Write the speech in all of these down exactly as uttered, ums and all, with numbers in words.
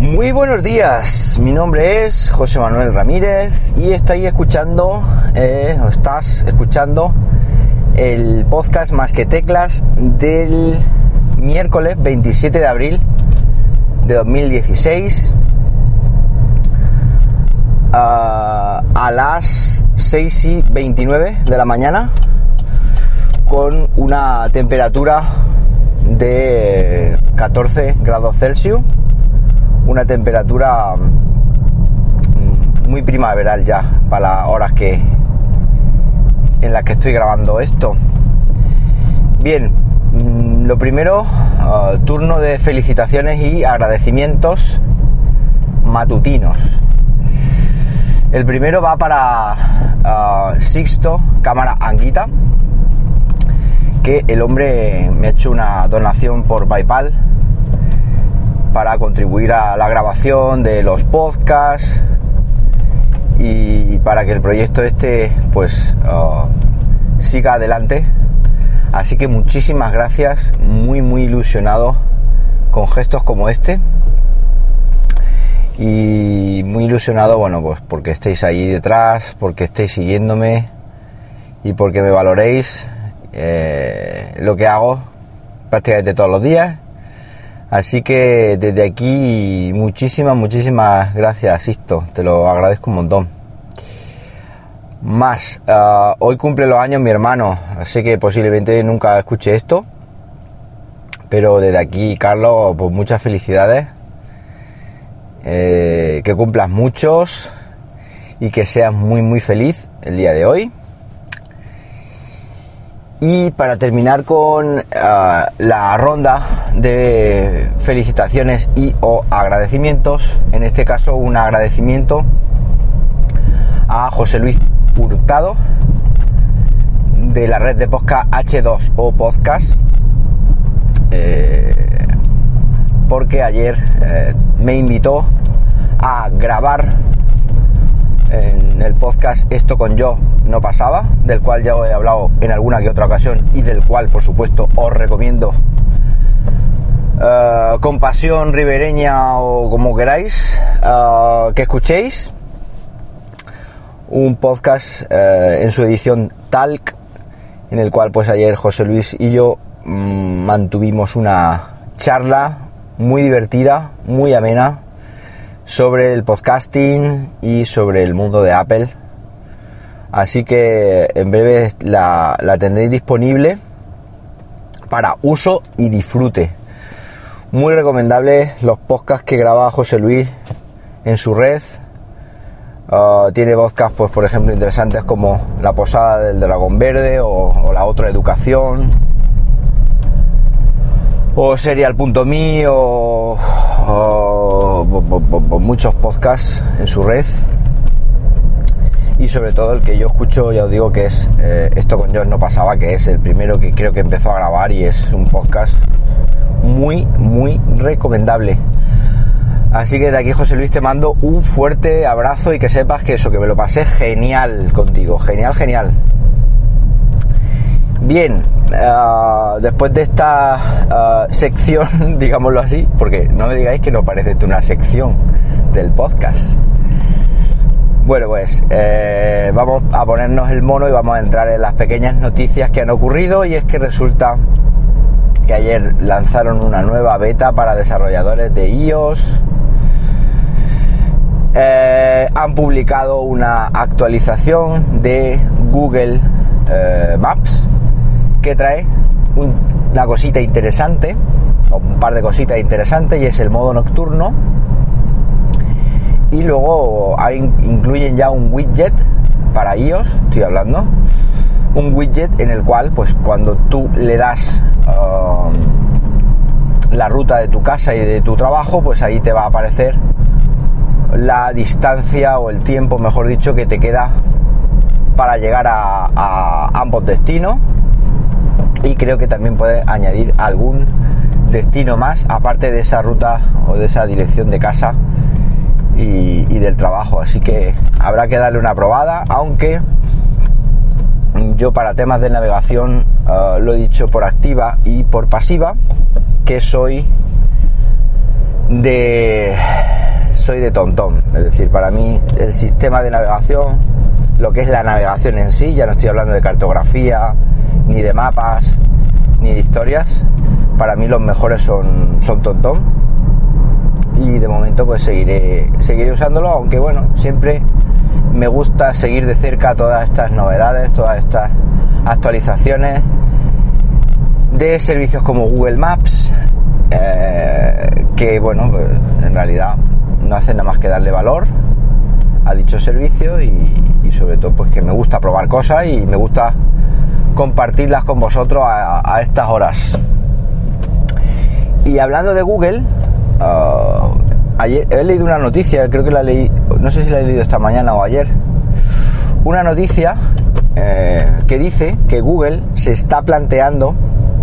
Muy buenos días, mi nombre es José Manuel Ramírez y estáis escuchando, eh, o estás escuchando el podcast Más que Teclas del miércoles veintisiete de abril de dos mil dieciséis uh, a las seis y veintinueve de la mañana, con una temperatura de catorce grados Celsius, una temperatura muy primaveral ya para las horas que en las que estoy grabando esto. Bien, lo primero, uh, turno de felicitaciones y agradecimientos matutinos. El primero va para uh, Sixto Cámara Anguita, que el hombre me ha hecho una donación por PayPal para contribuir a la grabación de los podcasts y para que el proyecto este pues uh, siga adelante. Así que muchísimas gracias, muy muy ilusionado con gestos como este y muy ilusionado, bueno, pues porque estéis ahí detrás, porque estéis siguiéndome y porque me valoréis eh, lo que hago prácticamente todos los días. Así que desde aquí muchísimas, muchísimas gracias, Sixto, te lo agradezco un montón. Más, uh, hoy cumple los años mi hermano, así que posiblemente nunca escuche esto, pero desde aquí, Carlos, pues muchas felicidades, eh, que cumplas muchos y que seas muy muy feliz el día de hoy. Y para terminar con uh, la ronda de felicitaciones y o agradecimientos, en este caso un agradecimiento a José Luis Hurtado de la red de podcast H dos O Podcast, eh, porque ayer eh, me invitó a grabar en el podcast Esto con Yo no pasaba, del cual ya os he hablado en alguna que otra ocasión y del cual por supuesto os recomiendo uh, con pasión ribereña o como queráis uh, que escuchéis. Un podcast uh, en su edición Talk, en el cual pues ayer José Luis y yo mmm, mantuvimos una charla muy divertida, muy amena, sobre el podcasting y sobre el mundo de Apple. Así que en breve la, la tendréis disponible para uso y disfrute. Muy recomendable los podcasts que graba José Luis en su red. Uh, tiene podcasts, pues por ejemplo, interesantes como La Posada del Dragón Verde o, o La Otra Educación o Serial.me o, o, o, o muchos podcasts en su red. Y sobre todo el que yo escucho, ya os digo que es eh, Esto con Yo no pasaba, que es el primero que creo que empezó a grabar y es un podcast muy, muy recomendable. Así que de aquí, José Luis, te mando un fuerte abrazo y que sepas que eso, que me lo pasé genial contigo, genial, genial. Bien, uh, después de esta uh, sección, digámoslo así, porque no me digáis que no parece esto una sección del podcast. Bueno, pues eh, vamos a ponernos el mono y vamos a entrar en las pequeñas noticias que han ocurrido. Y es que resulta que ayer lanzaron una nueva beta para desarrolladores de iOS. Eh, han publicado una actualización de Google eh, Maps que trae un, una cosita interesante, o un par de cositas interesantes, y es el modo nocturno. Y luego hay, incluyen ya un widget para iOS, estoy hablando, un widget en el cual, pues cuando tú le das uh, la ruta de tu casa y de tu trabajo, pues ahí te va a aparecer la distancia o el tiempo, mejor dicho, que te queda para llegar a, a ambos destinos. Y creo que también puedes añadir algún destino más, aparte de esa ruta o de esa dirección de casa y, y del trabajo. Así que habrá que darle una probada, aunque yo para temas de navegación uh, lo he dicho por activa y por pasiva, que soy de soy de tontón. Es decir, para mí el sistema de navegación, lo que es la navegación en sí, ya no estoy hablando de cartografía, ni de mapas, ni de historias, para mí los mejores son, son tontón. Y de momento pues seguiré, seguiré usándolo, aunque bueno, siempre me gusta seguir de cerca todas estas novedades, todas estas actualizaciones de servicios como Google Maps, eh, que bueno, en realidad no hacen nada más que darle valor a dicho servicio y, y sobre todo pues que me gusta probar cosas y me gusta compartirlas con vosotros a, a estas horas. Y hablando de Google, uh, ayer he leído una noticia, creo que la leí, no sé si la he leído esta mañana o ayer, una noticia eh, que dice que Google se está planteando,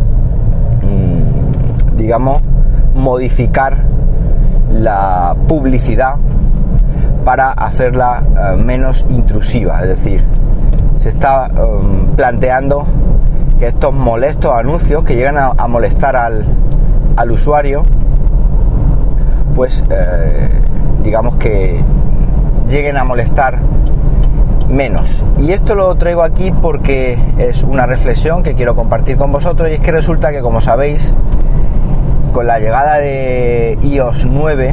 mmm, digamos, modificar la publicidad para hacerla uh, menos intrusiva, es decir, se está um, planteando que estos molestos anuncios que llegan a, a molestar al, al usuario, pues eh, digamos que lleguen a molestar menos. Y esto lo traigo aquí porque es una reflexión que quiero compartir con vosotros, y es que resulta que, como sabéis, con la llegada de i o ese nueve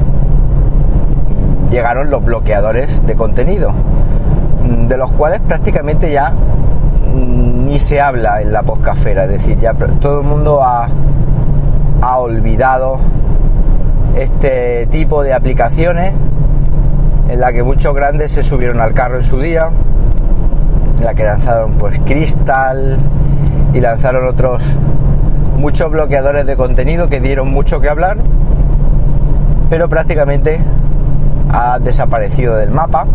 llegaron los bloqueadores de contenido, de los cuales prácticamente ya ni se habla en la podcastfera. Es decir, ya todo el mundo ha, ha olvidado este tipo de aplicaciones en la que muchos grandes se subieron al carro en su día, en la que lanzaron pues Crystal y lanzaron otros muchos bloqueadores de contenido que dieron mucho que hablar, pero prácticamente ha desaparecido del mapa.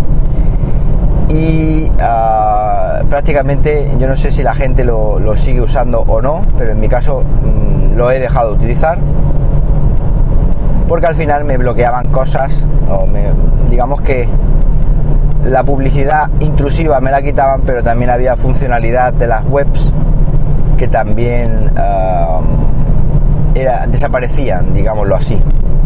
Y uh, prácticamente yo no sé si la gente lo, lo sigue usando o no, pero en mi caso mmm, lo he dejado de utilizar porque al final me bloqueaban cosas, o me, digamos que la publicidad intrusiva me la quitaban, pero también había funcionalidad de las webs que también uh, era, desaparecían, digámoslo así.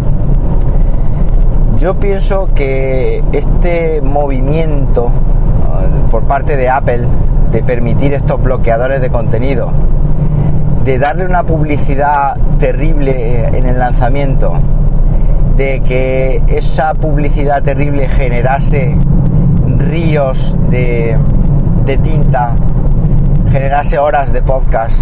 Yo pienso que este movimiento uh, por parte de Apple de permitir estos bloqueadores de contenido, de darle una publicidad terrible en el lanzamiento, de que esa publicidad terrible generase ríos de, de tinta, generase horas de podcast,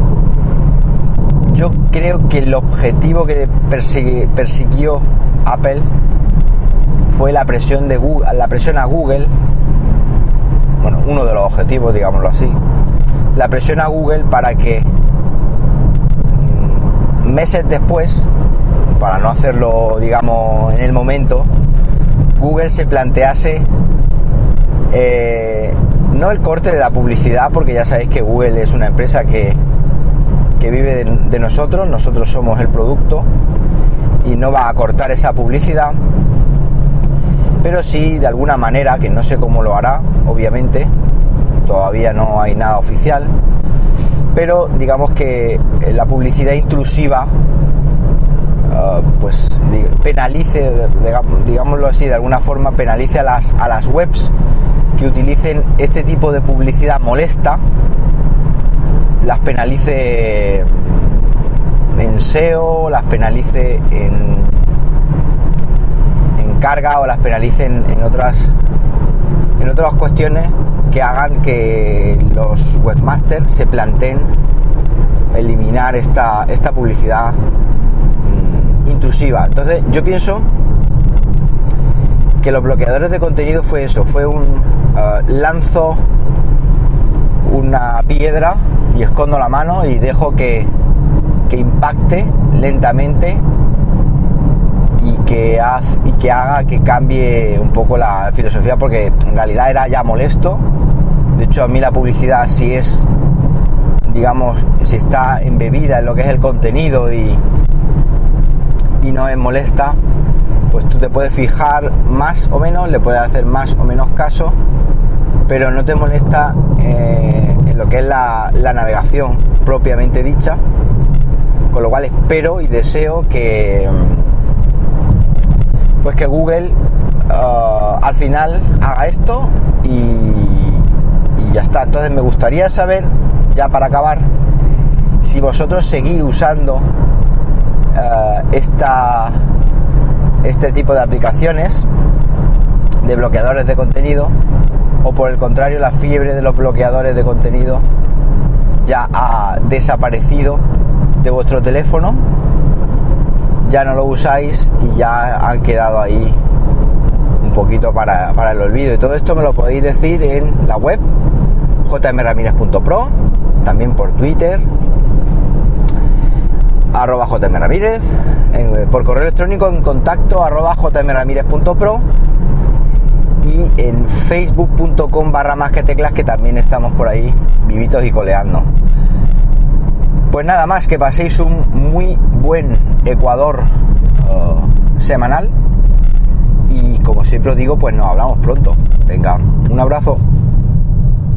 yo creo que el objetivo que persigue, persiguió Apple fue la presión de Google, la presión a Google, bueno, uno de los objetivos, digámoslo así, la presión a Google para que mmm, meses después, para no hacerlo, digamos, en el momento, Google se plantease eh, no el corte de la publicidad, porque ya sabéis que Google es una empresa que, que vive de, de nosotros, nosotros somos el producto y no va a cortar esa publicidad, pero sí de alguna manera, que no sé cómo lo hará, obviamente, todavía no hay nada oficial, pero digamos que la publicidad intrusiva uh, pues penalice, digámoslo así, de alguna forma penalice a las, a las webs que utilicen este tipo de publicidad molesta, las penalice en S E O, las penalice en, en carga o las penalice en, en otras en otras cuestiones que hagan que los webmasters se planteen eliminar esta, esta publicidad mmm, intrusiva. Entonces yo pienso que los bloqueadores de contenido fue eso, fue un uh, lanzo una piedra y escondo la mano y dejo que, que impacte lentamente y que, haz, y que haga que cambie un poco la filosofía, porque en realidad era ya molesto. De hecho, a mí la publicidad, si es, digamos, si está embebida en lo que es el contenido y, y no es molesta, pues tú te puedes fijar más o menos, le puedes hacer más o menos caso, pero no te molesta eh, en lo que es la, la navegación propiamente dicha, con lo cual espero y deseo que, pues que Google uh, al final haga esto y, y ya está. Entonces me gustaría saber, ya para acabar, si vosotros seguís usando uh, esta, este tipo de aplicaciones de bloqueadores de contenido, o por el contrario la fiebre de los bloqueadores de contenido ya ha desaparecido de vuestro teléfono, ya no lo usáis y ya han quedado ahí un poquito para, para el olvido. Y todo esto me lo podéis decir en la web j m ramirez punto pro, también por Twitter arroba jmramirez, en, por correo electrónico en contacto arroba jmramirez punto pro y en facebook punto com barra más que teclas, que también estamos por ahí vivitos y coleando. Pues nada más, que paséis un muy buen Ecuador uh, semanal y como siempre os digo, pues nos hablamos pronto. Venga, un abrazo.